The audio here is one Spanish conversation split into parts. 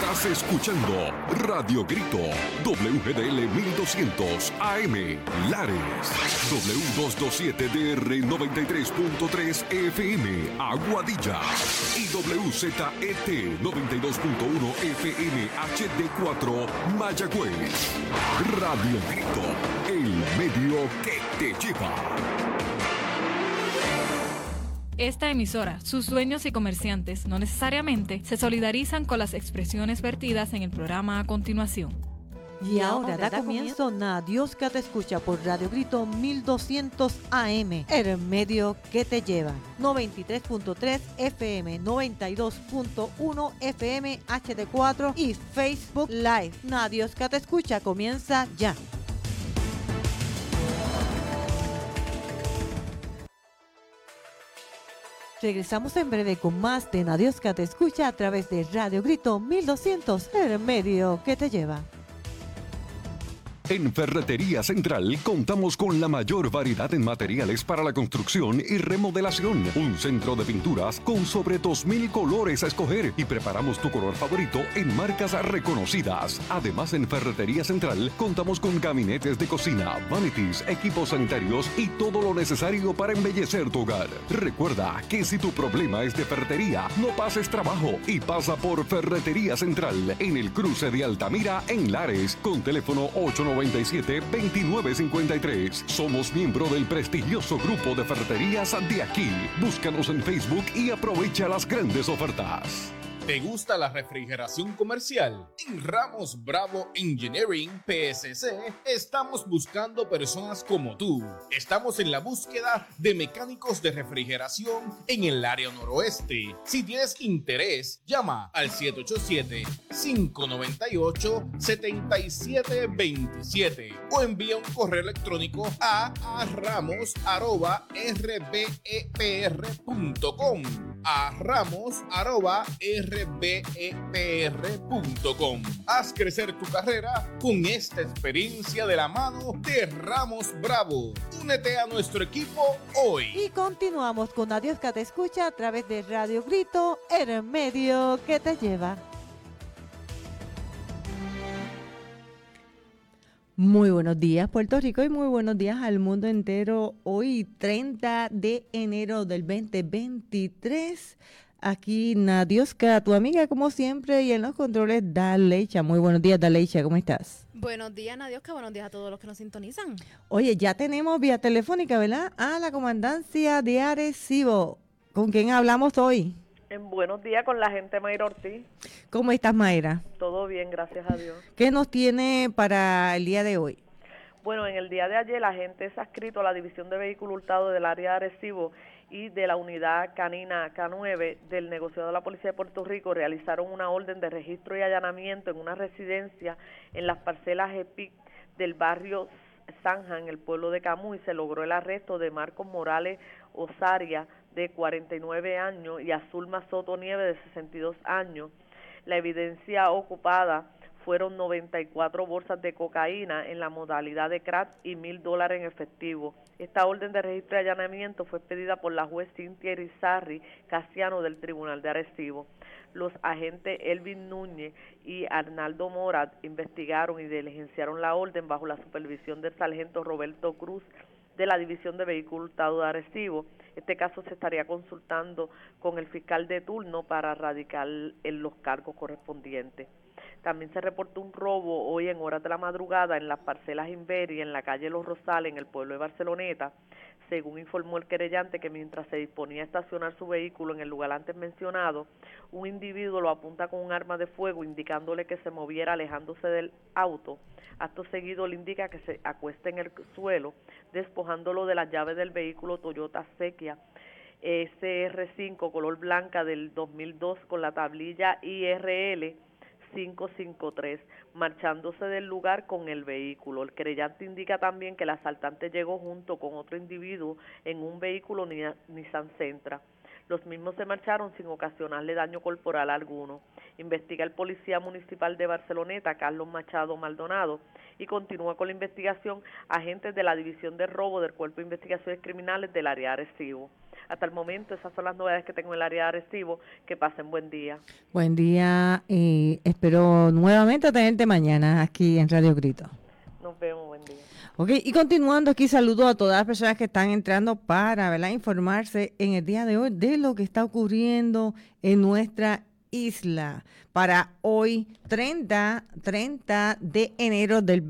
Estás escuchando Radio Grito, WGDL 1200 AM, Lares, W227DR 93.3 FM, Aguadilla, y WZET 92.1 FM HD4, Mayagüez. Radio Grito, el medio que te lleva. Esta emisora, sus dueños y comerciantes no necesariamente se solidarizan con las expresiones vertidas en el programa a continuación. Y ahora da comienzo Dios que te escucha por Radio Grito 1200 AM, el medio que te lleva. 93.3 FM, 92.1 FM HD4 y Facebook Live. Dios que te escucha comienza ya. Regresamos en breve con más de Dios que te escucha a través de Radio Grito 1200, el medio que te lleva. En Ferretería Central contamos con la mayor variedad en materiales para la construcción y remodelación. Un centro de pinturas con sobre 2,000 colores a escoger y preparamos tu color favorito en marcas reconocidas. Además, en Ferretería Central contamos con gabinetes de cocina, vanities, equipos sanitarios y todo lo necesario para embellecer tu hogar. Recuerda que si tu problema es de ferretería, no pases trabajo y pasa por Ferretería Central en el cruce de Altamira en Lares con teléfono 897-2953. Somos miembro del prestigioso grupo de ferreterías de aquí. Búscanos en Facebook y aprovecha las grandes ofertas. ¿Te gusta la refrigeración comercial? En Ramos Bravo Engineering PSC estamos buscando personas como tú. Estamos en la búsqueda de mecánicos de refrigeración en el área noroeste. Si tienes interés, llama al 787-598-7727 o envía un correo electrónico a ramos@rbepr.com. ramos@rbepr.com. Haz crecer tu carrera con esta experiencia de la mano de Ramos Bravo. Únete a nuestro equipo hoy. Y continuamos con Dios que te escucha a través de Radio Grito, el medio que te lleva. Muy buenos días, Puerto Rico, y muy buenos días al mundo entero. Hoy, 30 de enero del 2023. Aquí Nadioska, tu amiga como siempre, y en los controles Daleicha. Muy buenos días, Daleicha, ¿cómo estás? Buenos días, Nadioska, buenos días a todos los que nos sintonizan. Oye, ya tenemos vía telefónica, ¿verdad? A la comandancia de Arecibo. ¿Con quién hablamos hoy? En buenos días con la agente Mayra Ortiz. ¿Cómo estás, Mayra? Todo bien, gracias a Dios. ¿Qué nos tiene para el día de hoy? Bueno, en el día de ayer la agente es adscrito a la División de Vehículos Hurtados del área de Arecibo y de la unidad canina K9 del negociado de la Policía de Puerto Rico realizaron una orden de registro y allanamiento en una residencia en las parcelas EPIC del barrio Zanja, en el pueblo de Camuy. Se logró el arresto de Marcos Morales Osaria, de 49 años, y Azulma Soto Nieve, de 62 años. La evidencia ocupada fueron 94 bolsas de cocaína en la modalidad de crack y $1,000 en efectivo. Esta orden de registro y allanamiento fue pedida por la juez Cintia Irizarry Casiano del Tribunal de Arecibo. Los agentes Elvin Núñez y Arnaldo Morat investigaron y diligenciaron la orden bajo la supervisión del sargento Roberto Cruz de la División de Vehículos Hurtados de Arecibo. Este caso se estaría consultando con el fiscal de turno para radicar en los cargos correspondientes. También se reportó un robo hoy en horas de la madrugada en las parcelas Inveria, en la calle Los Rosales, en el pueblo de Barceloneta. Según informó el querellante, que mientras se disponía a estacionar su vehículo en el lugar antes mencionado, un individuo lo apunta con un arma de fuego, indicándole que se moviera alejándose del auto. Acto seguido le indica que se acueste en el suelo, despojándolo de las llaves del vehículo Toyota Sequia SR5 color blanca del 2002 con la tablilla IRL 553, marchándose del lugar con el vehículo. El querellante indica también que el asaltante llegó junto con otro individuo en un vehículo Nissan Sentra. Los mismos se marcharon sin ocasionarle daño corporal alguno. Investiga el policía municipal de Barceloneta, Carlos Machado Maldonado, y continúa con la investigación agentes de la División de Robo del Cuerpo de Investigaciones Criminales del área de Arecibo. Hasta el momento, esas son las novedades que tengo en el área de Arecibo. Que pasen buen día. Buen día y espero nuevamente tenerte mañana aquí en Radio Grito. Nos vemos, buen día. Ok, y continuando aquí, saludo a todas las personas que están entrando para, ¿verdad?, informarse en el día de hoy de lo que está ocurriendo en nuestra isla para hoy 30 de enero del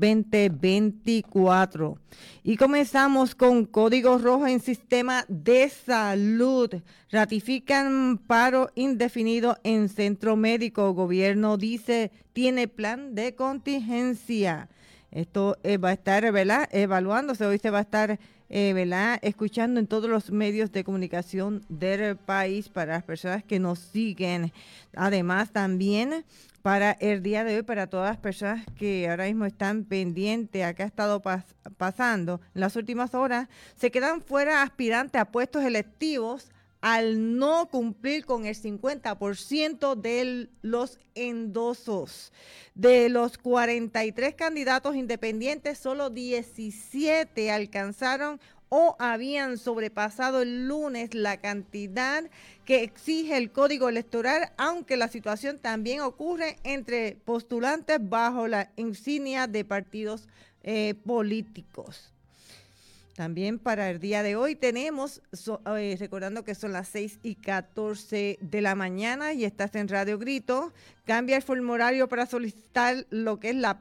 2024. Y comenzamos con Código Rojo en Sistema de Salud. Ratifican paro indefinido en centro médico. Gobierno dice tiene plan de contingencia. Esto va a estar, ¿verdad?, evaluándose. Hoy se va a estar, ¿verdad?, escuchando en todos los medios de comunicación del país para las personas que nos siguen. Además, también para el día de hoy, para todas las personas que ahora mismo están pendientes a qué ha estado pasando en las últimas horas, se quedan fuera aspirantes a puestos electivos al no cumplir con el 50% de los endosos. De los 43 candidatos independientes, solo 17 alcanzaron o habían sobrepasado el lunes la cantidad que exige el Código Electoral, aunque la situación también ocurre entre postulantes bajo la insignia de partidos políticos. También para el día de hoy tenemos, recordando que son las 6:14 de la mañana y estás en Radio Grito, cambia el formulario para solicitar lo que es la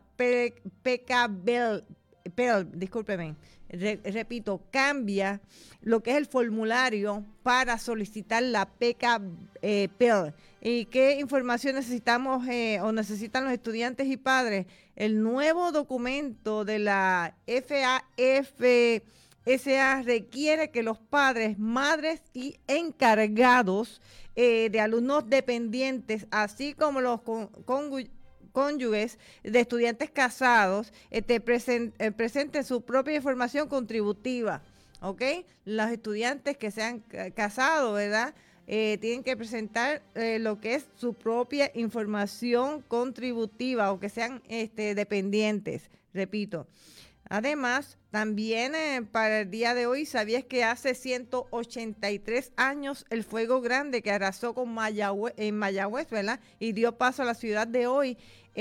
PK-BEL, discúlpeme, repito, cambia lo que es el formulario para solicitar la PK-BEL. ¿Y qué información necesitamos o necesitan los estudiantes y padres? El nuevo documento de la FAFSA requiere que los padres, madres y encargados de alumnos dependientes, así como los cónyuges de estudiantes casados, presenten su propia información contributiva, ¿ok? Los estudiantes que se han casado, ¿verdad?, tienen que presentar lo que es su propia información contributiva o que sean dependientes, repito. Además, también para el día de hoy, ¿sabías que hace 183 años el fuego grande que arrasó con en Mayagüez, ¿verdad?, y dio paso a la ciudad de hoy?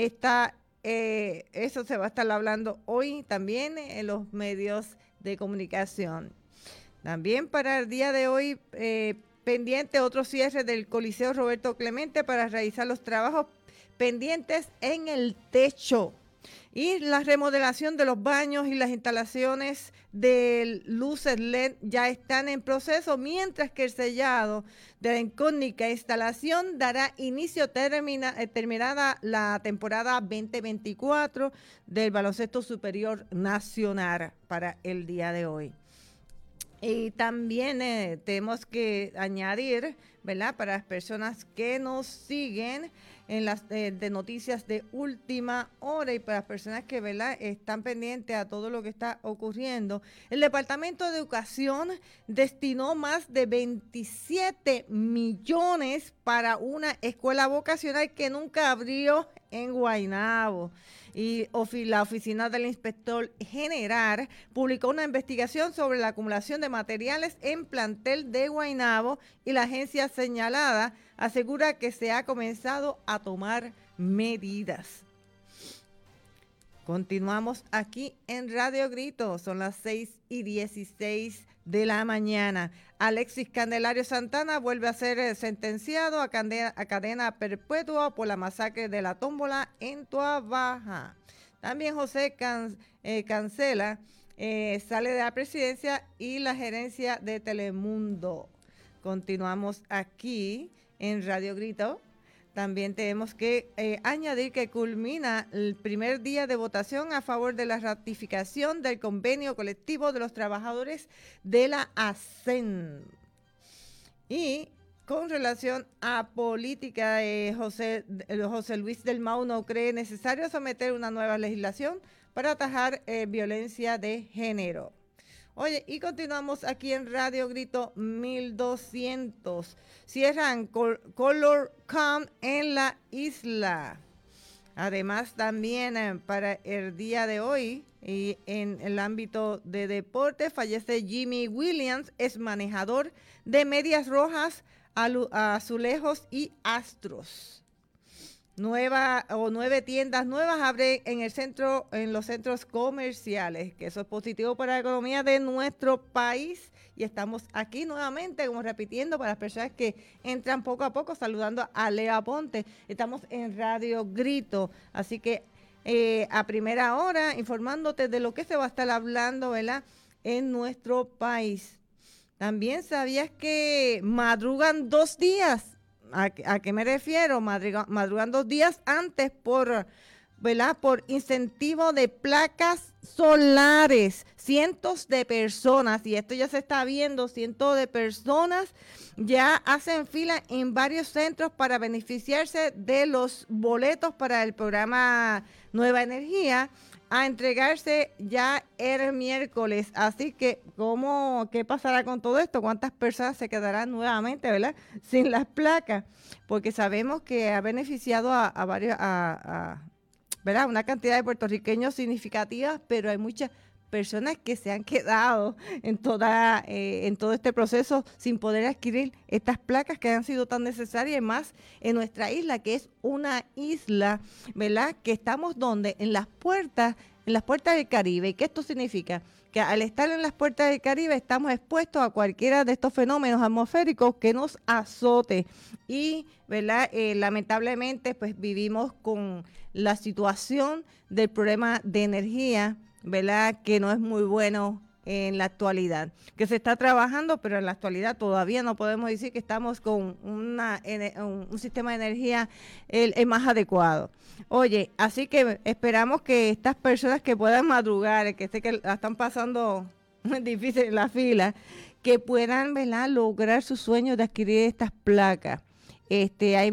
Eso se va a estar hablando hoy también en los medios de comunicación. También para el día de hoy, pendiente otro cierre del Coliseo Roberto Clemente para realizar los trabajos pendientes en el techo. Y la remodelación de los baños y las instalaciones de luces LED ya están en proceso, mientras que el sellado de la icónica instalación dará inicio terminada la temporada 2024 del Baloncesto Superior Nacional para el día de hoy. Y también tenemos que añadir, ¿verdad?, para las personas que nos siguen en las de noticias de última hora y para las personas que, ¿verdad?, están pendientes a todo lo que está ocurriendo, el Departamento de Educación destinó más de 27 millones para una escuela vocacional que nunca abrió en Guaynabo. Y la Oficina del Inspector General publicó una investigación sobre la acumulación de materiales en plantel de Guaynabo y la agencia señalada asegura que se ha comenzado a tomar medidas. Continuamos aquí en Radio Grito, son las 6:16 de la mañana. Alexis Candelario Santana vuelve a ser sentenciado a cadena perpetua por la masacre de la tómbola en Tuabaja. También José Cancela sale de la presidencia y la gerencia de Telemundo. Continuamos aquí en Radio Grito. También tenemos que añadir que culmina el primer día de votación a favor de la ratificación del convenio colectivo de los trabajadores de la ASEN. Y con relación a política, José Luis del Mau no cree necesario someter una nueva legislación para atajar violencia de género. Oye, y continuamos aquí en Radio Grito 1200. Cierran Color Camp en la isla. Además, también para el día de hoy, y en el ámbito de deporte, fallece Jimmy Williams, es manejador de Medias Rojas, Azulejos y Astros. 9 tiendas nuevas abren en los centros comerciales, que eso es positivo para la economía de nuestro país. Y estamos aquí nuevamente, como repitiendo, para las personas que entran poco a poco, saludando a Lea Ponte. Estamos en Radio Grito, así que a primera hora, informándote de lo que se va a estar hablando, ¿verdad?, en nuestro país. También sabías que madrugan 2 días. ¿A qué me refiero? Madrugan 2 días antes por incentivo de placas solares. Cientos de personas, y esto ya se está viendo, cientos de personas ya hacen fila en varios centros para beneficiarse de los boletos para el programa Nueva Energía, a entregarse ya el miércoles. Así que, ¿qué pasará con todo esto? ¿Cuántas personas se quedarán nuevamente, verdad, sin las placas? Porque sabemos que ha beneficiado a varios, ¿verdad?, una cantidad de puertorriqueños significativas, pero hay muchas personas que se han quedado en todo este proceso sin poder adquirir estas placas que han sido tan necesarias, y más en nuestra isla, que es una isla, ¿verdad?, que estamos donde en las puertas del Caribe. ¿Y qué esto significa? Que al estar en las puertas del Caribe estamos expuestos a cualquiera de estos fenómenos atmosféricos que nos azote, y, ¿verdad?, lamentablemente pues vivimos con la situación del problema de energía, ¿verdad?, que no es muy bueno en la actualidad, que se está trabajando, pero en la actualidad todavía no podemos decir que estamos con un sistema de energía el más adecuado. Oye, así que esperamos que estas personas que puedan madrugar, que sé que la están pasando difícil en la fila, que puedan, ¿verdad?, lograr su sueño de adquirir estas placas. Hay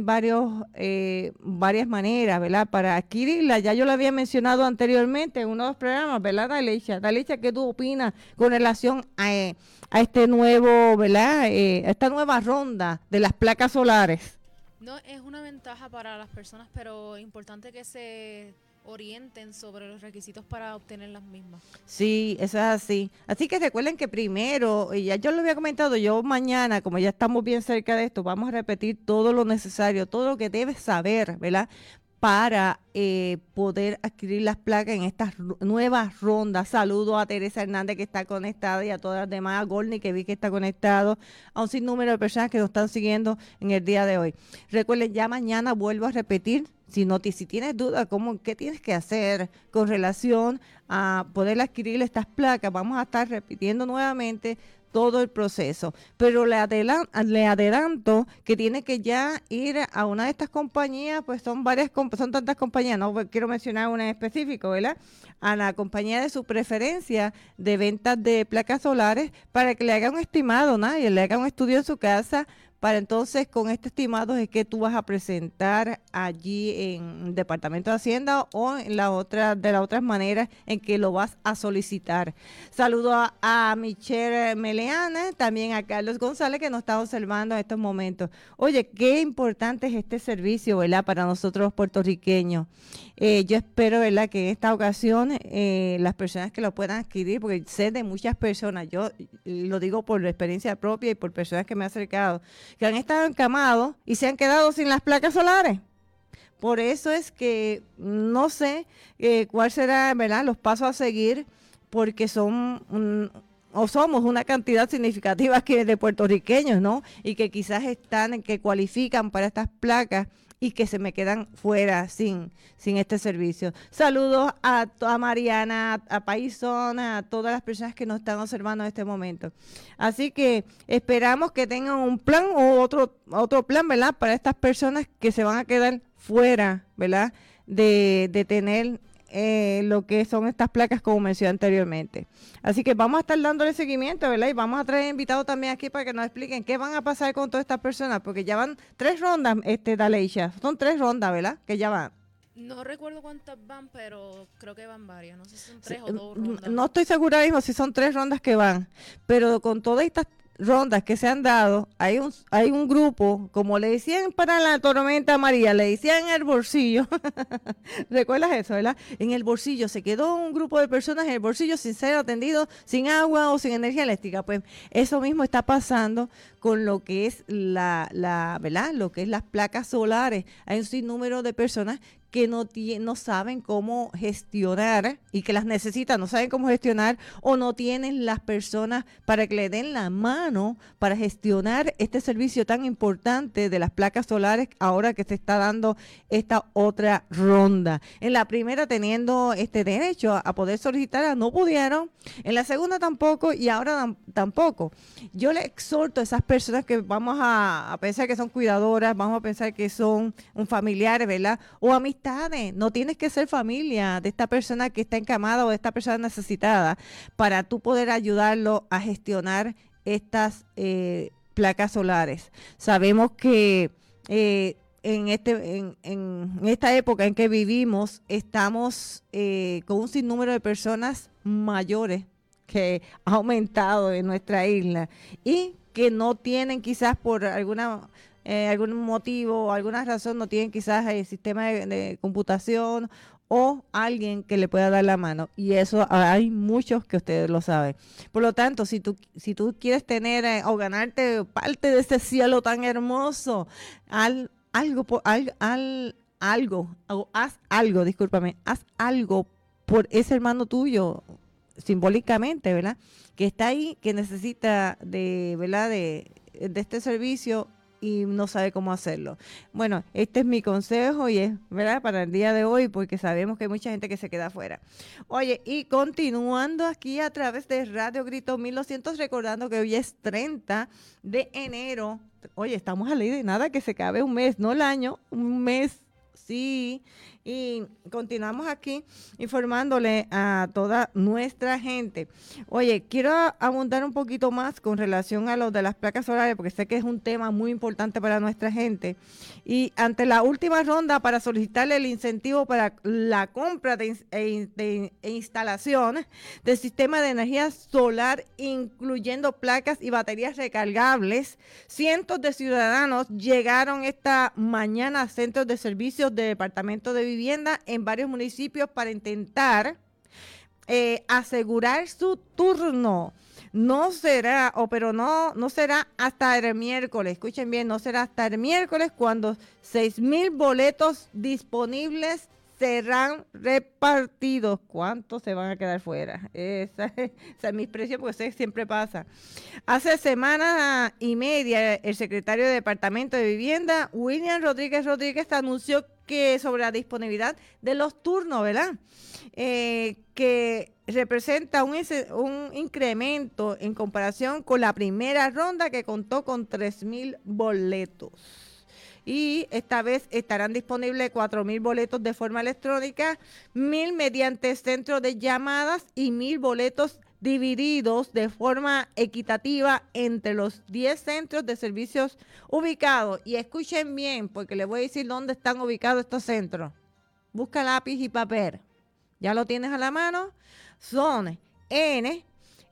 varias maneras, ¿verdad?, para adquirirla. Ya yo lo había mencionado anteriormente en uno de los programas, ¿verdad, Dalicia? Dalicia, ¿qué tú opinas con relación a este nuevo, ¿verdad?, esta nueva ronda de las placas solares? No, es una ventaja para las personas, pero importante que se orienten sobre los requisitos para obtener las mismas. Sí, eso es así. Así que recuerden que primero, y ya yo lo había comentado, yo mañana, como ya estamos bien cerca de esto, vamos a repetir todo lo necesario, todo lo que debes saber, ¿verdad?, para poder adquirir las placas en estas nuevas rondas. Saludo a Teresa Hernández, que está conectada, y a todas las demás, a Gorni, que vi que está conectado, a un sinnúmero de personas que nos están siguiendo en el día de hoy. Recuerden, ya mañana vuelvo a repetir, si tienes dudas, ¿qué tienes que hacer con relación a poder adquirir estas placas? Vamos a estar repitiendo nuevamente todo el proceso, pero le adelanto que tiene que ya ir a una de estas compañías, pues son tantas compañías, no quiero mencionar una en específico, ¿verdad?, a la compañía de su preferencia de ventas de placas solares, para que le haga un estimado, nadie le haga un estudio en su casa, para entonces con este estimado es que tú vas a presentar allí en el Departamento de Hacienda o en las otras maneras en que lo vas a solicitar. Saludo a Michelle Meleana, también a Carlos González, que nos está observando en estos momentos. Oye, qué importante es este servicio, ¿verdad?, para nosotros los puertorriqueños. Yo espero, ¿verdad?, que en esta ocasión las personas que lo puedan adquirir, porque sé de muchas personas, yo lo digo por experiencia propia y por personas que me han acercado, que han estado encamados y se han quedado sin las placas solares. Por eso es que no sé cuál será, ¿verdad?, los pasos a seguir, porque somos una cantidad significativa de puertorriqueños, ¿no?, y que quizás que cualifican para estas placas y que se me quedan fuera sin este servicio. Saludos a Mariana, a Paisón, a todas las personas que nos están observando en este momento. Así que esperamos que tengan un plan o otro plan, ¿verdad?, para estas personas que se van a quedar fuera, ¿verdad?, de tener lo que son estas placas, como mencioné anteriormente. Así que vamos a estar dándole seguimiento, ¿verdad? Y vamos a traer invitados también aquí para que nos expliquen qué van a pasar con todas estas personas, porque ya van 3 rondas, Daleisha. Son 3 rondas, ¿verdad?, que ya van. No recuerdo cuántas van, pero creo que van varias. No sé si son 3 o 2 rondas. No estoy segura mismo si son 3 rondas que van, pero con todas estas rondas que se han dado, hay un grupo, como le decían para la tormenta María, le decían en el bolsillo. ¿Recuerdas eso, verdad? En el bolsillo, se quedó un grupo de personas en el bolsillo sin ser atendidos, sin agua o sin energía eléctrica. Pues eso mismo está pasando con lo que es ¿verdad? Lo que es las placas solares. Hay un sinnúmero de personas que no saben cómo gestionar y que las necesitan, no saben cómo gestionar o no tienen las personas para que le den la mano para gestionar este servicio tan importante de las placas solares ahora que se está dando esta otra ronda. En la primera teniendo este derecho a poder solicitar, no pudieron, en la segunda tampoco y ahora tampoco. Yo le exhorto a esas personas que vamos a pensar que son cuidadoras, vamos a pensar que son un familiar, ¿verdad? O amistades. No tienes que ser familia de esta persona que está encamada o de esta persona necesitada para tú poder ayudarlo a gestionar estas placas solares. Sabemos que en esta época en que vivimos estamos con un sinnúmero de personas mayores que ha aumentado en nuestra isla y que no tienen quizás por algún motivo o alguna razón no tienen quizás el sistema de computación o alguien que le pueda dar la mano. Y eso hay muchos que ustedes lo saben. Por lo tanto, si tú quieres tener o ganarte parte de ese cielo tan hermoso, haz algo por ese hermano tuyo, simbólicamente, ¿verdad? Que está ahí, que necesita de este servicio y no sabe cómo hacerlo. Bueno, este es mi consejo y es, ¿verdad?, para el día de hoy, porque sabemos que hay mucha gente que se queda afuera. Oye, y continuando aquí a través de Radio Grito 1200, recordando que hoy es 30 de enero. Oye, estamos a ley de nada que se acabe un mes, no el año, un mes. Sí, y continuamos aquí informándole a toda nuestra gente. Oye, quiero abundar un poquito más con relación a lo de las placas solares, porque sé que es un tema muy importante para nuestra gente. Y ante la última ronda para solicitarle el incentivo para la compra e instalación del sistema de energía solar, incluyendo placas y baterías recargables, cientos de ciudadanos llegaron esta mañana a centros de servicios del Departamento de Vivienda en varios municipios para intentar asegurar su turno. No será hasta el miércoles. Escuchen bien, no será hasta el miércoles cuando 6,000 boletos disponibles serán repartidos. ¿Cuántos se van a quedar fuera? Esa es mi expresión, porque eso siempre pasa. Hace semana y media, el secretario de Departamento de Vivienda, William Rodríguez, anunció que sobre la disponibilidad de los turnos, ¿verdad? Que representa un incremento en comparación con la primera ronda, que contó con 3,000 boletos. Y esta vez estarán disponibles 4,000 boletos de forma electrónica, 1,000 mediante centro de llamadas y 1,000 boletos divididos de forma equitativa entre los 10 centros de servicios ubicados. Y escuchen bien, porque les voy a decir dónde están ubicados estos centros. Busca lápiz y papel. ¿Ya lo tienes a la mano? Son en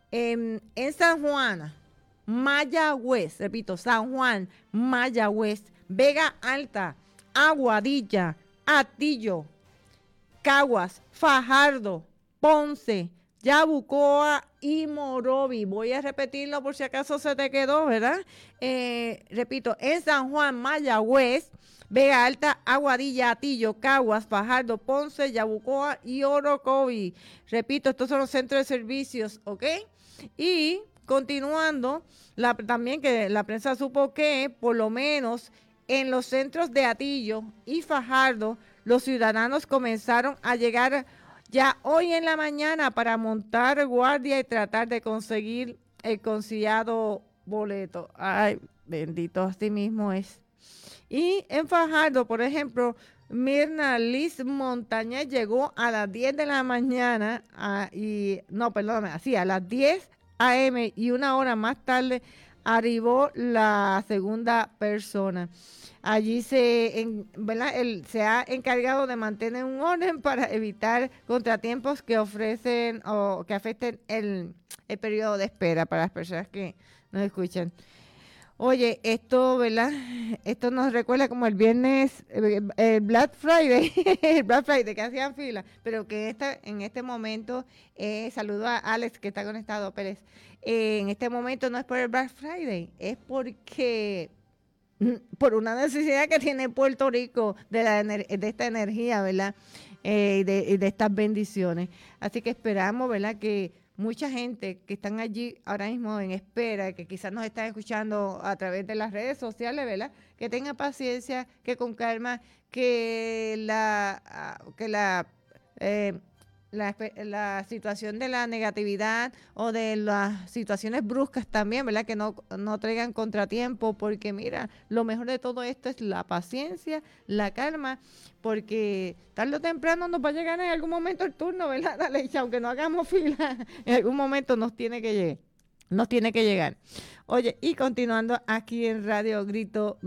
San Juan, Mayagüez, repito, San Juan, Mayagüez, Vega Alta, Aguadilla, Atillo, Caguas, Fajardo, Ponce, Yabucoa y Morovi. Voy a repetirlo por si acaso se te quedó, ¿verdad? Repito, en San Juan, Mayagüez, Vega Alta, Aguadilla, Atillo, Caguas, Fajardo, Ponce, Yabucoa y Orocovi. Repito, estos son los centros de servicios, ¿ok? Y continuando, también que la prensa supo que por lo menos en los centros de Atillo y Fajardo, los ciudadanos comenzaron a llegar ya hoy en la mañana para montar guardia y tratar de conseguir el conciliado boleto. Ay, bendito, así mismo es. Y en Fajardo, por ejemplo, Mirna Liz Montañez llegó a las 10 de la mañana, a las 10 a.m. y una hora más tarde arribó la segunda persona. Allí ¿verdad? Se ha encargado de mantener un orden para evitar contratiempos que ofrecen o que afecten el periodo de espera para las personas que nos escuchan. Oye, esto, ¿verdad? Esto nos recuerda como el viernes, el Black Friday, el Black Friday que hacían fila, pero que en este momento, saludo a Alex que está conectado, Pérez, en este momento no es por el Black Friday, es porque por una necesidad que tiene Puerto Rico de esta energía, ¿verdad? De estas bendiciones. Así que esperamos, ¿verdad? Que mucha gente que están allí ahora mismo en espera, que quizás nos están escuchando a través de las redes sociales, ¿verdad? Que tengan paciencia, que con calma, que la situación de la negatividad o de las situaciones bruscas también, ¿verdad? Que no traigan contratiempo, porque mira, lo mejor de todo esto es la paciencia, la calma, porque tarde o temprano nos va a llegar en algún momento el turno, ¿verdad? Dale, aunque no hagamos fila, en algún momento nos tiene que llegar. Oye, y continuando aquí en Radio Grito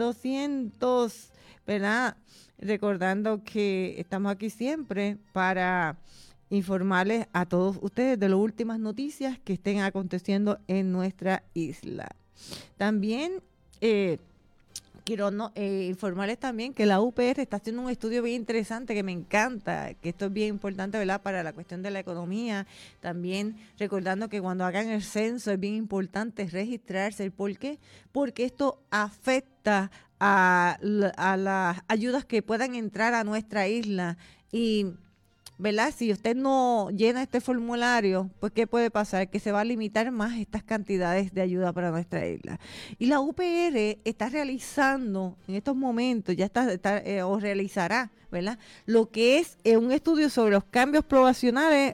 1200, ¿verdad? Recordando que estamos aquí siempre para informarles a todos ustedes de las últimas noticias que estén aconteciendo en nuestra isla. También quiero informarles también que la UPR está haciendo un estudio bien interesante que me encanta, que esto es bien importante, ¿verdad? Para la cuestión de la economía. También recordando que cuando hagan el censo es bien importante registrarse. ¿Por qué? Porque esto afecta a las ayudas que puedan entrar a nuestra isla y, ¿verdad? Si usted no llena este formulario, pues ¿qué puede pasar? Que se va a limitar más estas cantidades de ayuda para nuestra isla. Y la UPR está realizando en estos momentos, o realizará, ¿verdad? Lo que es un estudio sobre los cambios poblacionales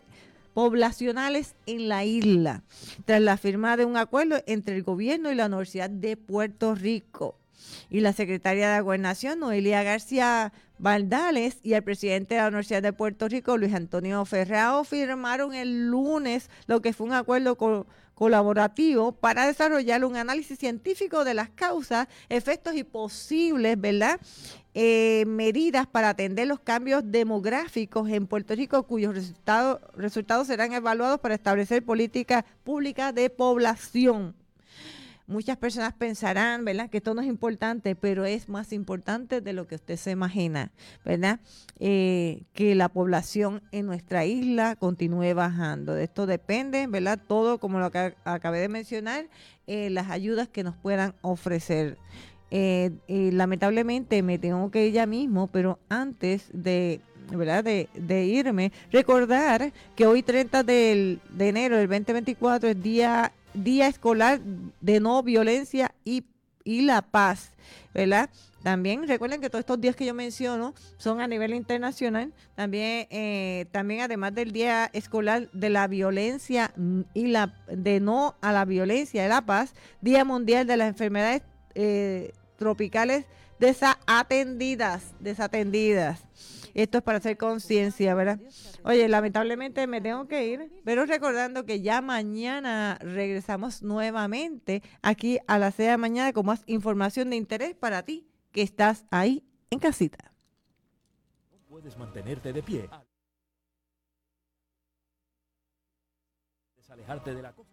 en la isla, tras la firma de un acuerdo entre el gobierno y la Universidad de Puerto Rico. Y la secretaria de Gobernación, Noelia García Valdales, y el presidente de la Universidad de Puerto Rico, Luis Antonio Ferrao, firmaron el lunes lo que fue un acuerdo colaborativo para desarrollar un análisis científico de las causas, efectos y posibles, ¿verdad? Medidas para atender los cambios demográficos en Puerto Rico, cuyos resultados serán evaluados para establecer políticas públicas de población. Muchas personas pensarán, ¿verdad?, que esto no es importante, pero es más importante de lo que usted se imagina, ¿verdad? Que la población en nuestra isla continúe bajando. De esto depende, ¿verdad? Todo, como lo que acabé de mencionar, las ayudas que nos puedan ofrecer. Lamentablemente me tengo que ir ya mismo, pero antes de irme, recordar que hoy 30 de enero del 2024 es Día Escolar de No Violencia y la Paz, ¿verdad? También recuerden que todos estos días que yo menciono son a nivel internacional. También además del Día Escolar de la Violencia y de No a la Violencia y la Paz, Día Mundial de las Enfermedades Tropicales Desatendidas. Esto es para hacer conciencia, ¿verdad? Oye, lamentablemente me tengo que ir, pero recordando que ya mañana regresamos nuevamente aquí a las 6 de la mañana con más información de interés para ti que estás ahí en casita. Puedes mantenerte de pie. Desalejarte de la costa.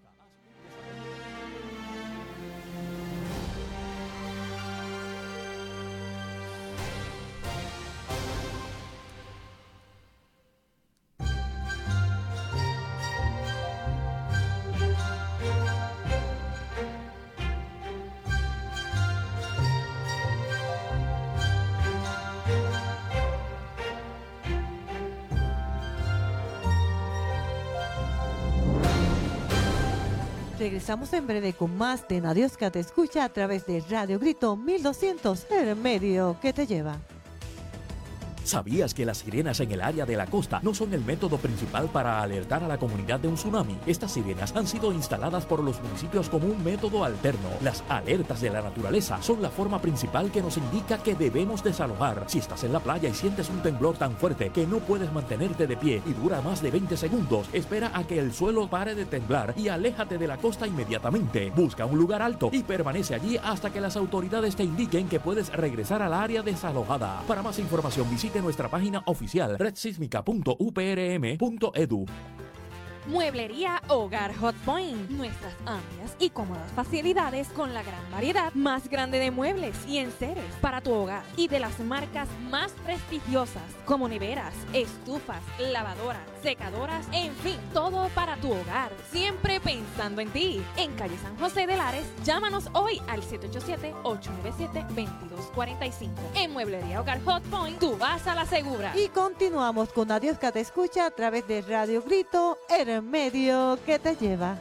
Regresamos en breve con más de Dios que te escucha a través de Radio Grito 1200, el medio que te lleva. ¿Sabías que las sirenas en el área de la costa no son el método principal para alertar a la comunidad de un tsunami? Estas sirenas han sido instaladas por los municipios como un método alterno. Las alertas de la naturaleza son la forma principal que nos indica que debemos desalojar. Si estás en la playa y sientes un temblor tan fuerte que no puedes mantenerte de pie y dura más de 20 segundos, espera a que el suelo pare de temblar y aléjate de la costa inmediatamente. Busca un lugar alto y permanece allí hasta que las autoridades te indiquen que puedes regresar al área desalojada. Para más información visite nuestra página oficial redsísmica.uprm.edu. Mueblería Hogar Hot Point. Nuestras amplias y cómodas facilidades con la gran variedad más grande de muebles y enseres para tu hogar y de las marcas más prestigiosas como neveras, estufas, lavadoras, secadoras, en fin, todo para tu hogar. Siempre pensando en ti. En calle San José de Lares, llámanos hoy al 787-897-2245. En Mueblería Hogar Hot Point, tú vas a la segura. Y continuamos con Adiós que te escucha a través de Radio Grito, el medio que te lleva.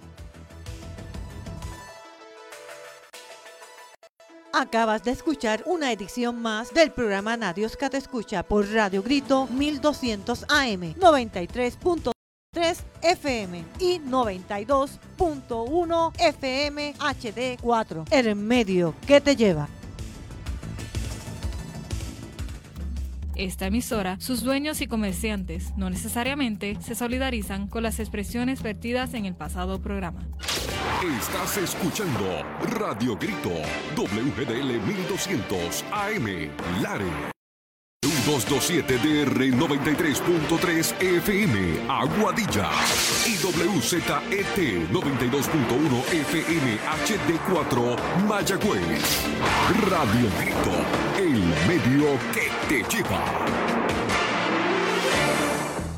Acabas de escuchar una edición más del programa Adiós que te escucha por Radio Grito 1200 AM, 93.3 FM y 92.1 FM HD4. El medio que te lleva. Esta emisora, sus dueños y comerciantes no necesariamente se solidarizan con las expresiones vertidas en el pasado programa. Estás escuchando Radio Grito, WGDL 1200 AM, Lares. 227DR 93.3 FM, Aguadilla. Y WZET 92.1 FM HD4, Mayagüez. Radio Grito, el medio que te lleva.